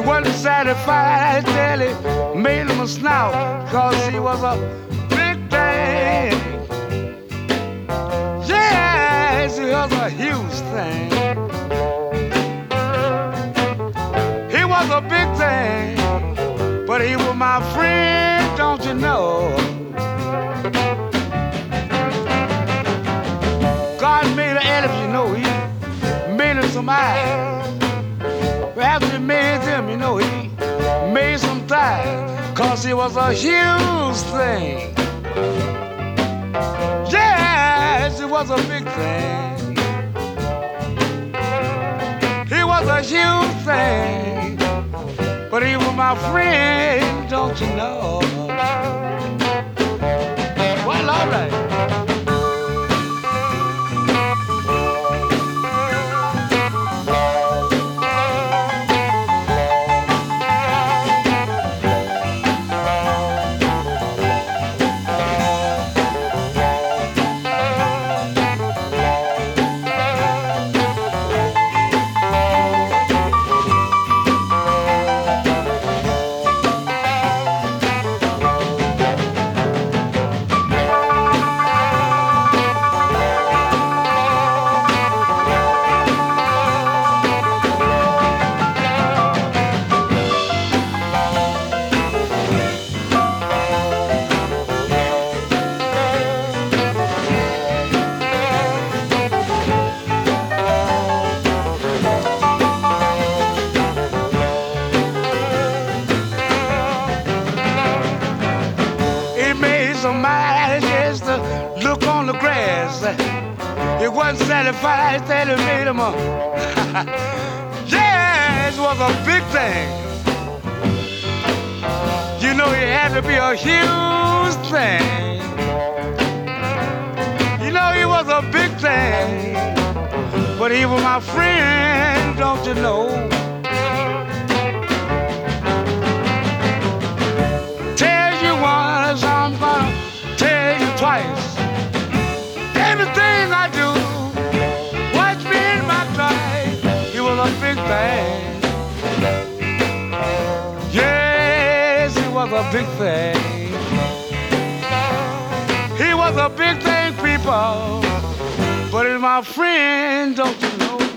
wasn't satisfied till he made him a snout, cause he was a big thing. Yes, he was a huge thing. He was a big thing, but he was my friend, don't you know? God made an elephant, you know, he made him some eyes. After he made them, you know, he made some thighs, cause he was a huge thing. Yes, he was a big thing. He was a huge thing, but he was my friend, don't you know? Well, all right. It wasn't satisfied that it made him a yes, it was a big thing. You know, it had to be a huge thing. You know, he was a big thing, but he was my friend, don't you know? Tell you once, I'm gonna tell you twice. Everything I do, watch me in my life. He was a big thing. Yes, he was a big thing. He was a big thing, people. But he's my friend, don't you know?